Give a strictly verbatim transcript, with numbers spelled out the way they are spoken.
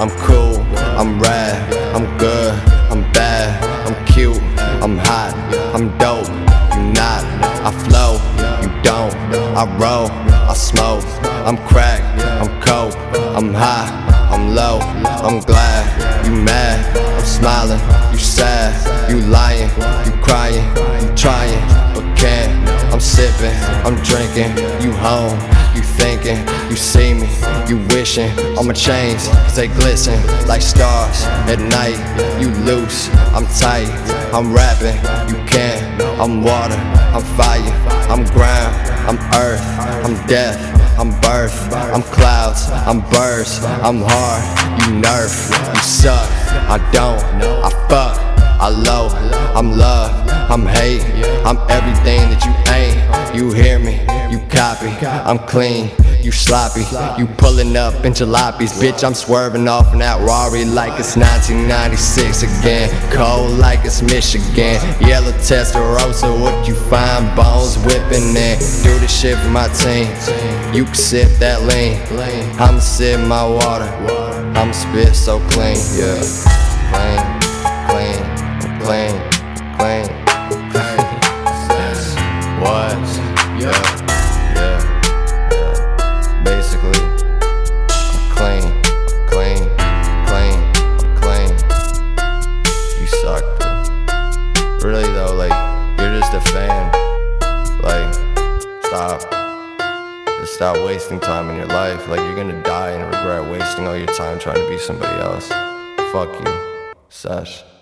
I'm cool, I'm rad, I'm good, I'm bad, I'm cute, I'm hot, I'm dope, you not. I flow, you don't. I roll, I smoke, I'm crack, I'm coke, I'm high, I'm low, I'm glad, you mad, I'm smiling, you sad, you lying, you crying, you trying, but can't. I'm sipping, I'm drinking, you home, you thinking, you see me, you wishing on my chains, cause they glisten like stars at night. You loose, I'm tight, I'm rapping, you can't. I'm water, I'm fire, I'm ground, I'm earth, I'm death, I'm birth, I'm clouds, I'm birds, I'm hard, you nerf, you suck, I don't, I fuck, I low, I'm love, I'm hate, I'm everything that you ain't. You hear me, you copy, I'm clean, you sloppy, you pulling up in jalopies. Bitch, I'm swerving off in that Rari like it's nineteen ninety-six again. Cold like it's Michigan. Yellow Testarossa, what you find? Bones whipping in. Do this shit for my team. You can sip that lean, I'ma sip my water, I'ma spit so clean, yeah. Clean, clean, clean, clean. What? Yeah, yeah, yeah. Basically, I'm clean, clean, clean, I'm clean. You suck, dude. Really though, like, you're just a fan. Like, stop. Just stop wasting time in your life. Like, you're gonna die and regret wasting all your time trying to be somebody else. Fuck you, Sesh.